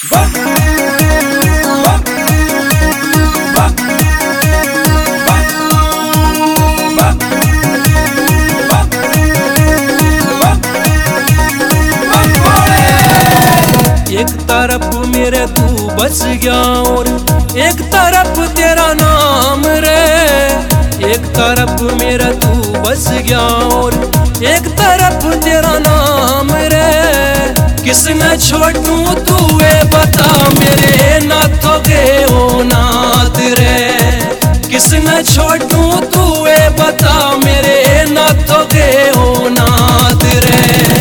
एक तरफ मेरे तू बस गया और एक तरफ तेरा नाम रे। एक तरफ मेरा तू बस गया और एक तरफ तेरा नाम रे। किसने छोड़ू तू ये बता मेरे नाथों के ओ नाथ रे। किसने छोड़ू तू ये बता मेरे नाथों के ओ नाथ रे।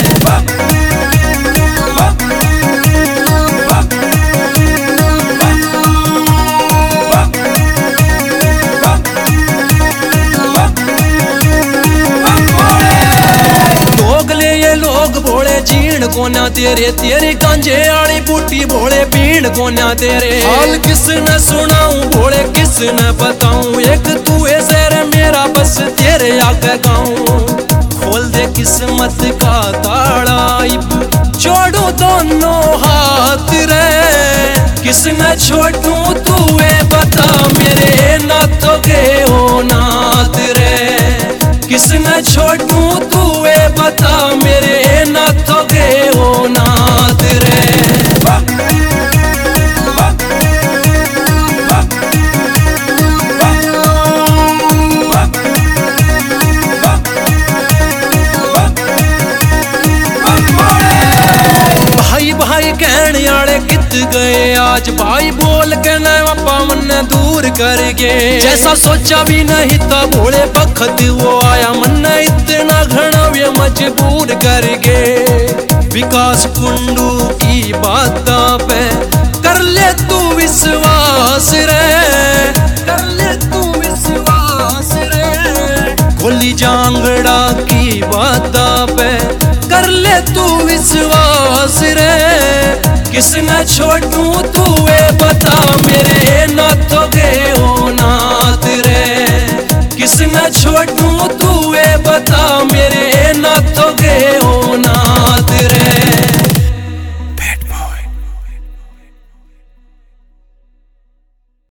जीण कोन्या तेरे तेरी कांझे आली बूटी भोले पीण कोन्या तेरे। हाल किसने सुनाऊं भोले किसने बताऊं। एक तू है शेर मेरा बस तेरे आगे गाऊं। खोल दे किस्मत का ताड़ा जोड़ो दोनों हाथ रे। किसने छोड़ू तू ये बता मेरे नाथों के ओ नाथ रे। किसने छोड़ू तू ये बता मेरे नाथों के ओ नाथ रे। भाई भाई कहने आले कित गए आज। भाई बोल के नवा मन दूर कर गए। जैसा सोचा भी नहीं था भोले बखत वो आया मन इतना घना वे मजबूर कर गए। विकास कुंडू की बातों पे कर ले तू विश्वास रे। कर ले तू विश्वास रे। खोली जांगड़ा की बातों पे कर ले तू विश्वास रे। किसने छोड़ू तू ये बता मेरे नाथों के ओ नाथ रे। किसने छोड़ू तू ये बता मेरे नाथों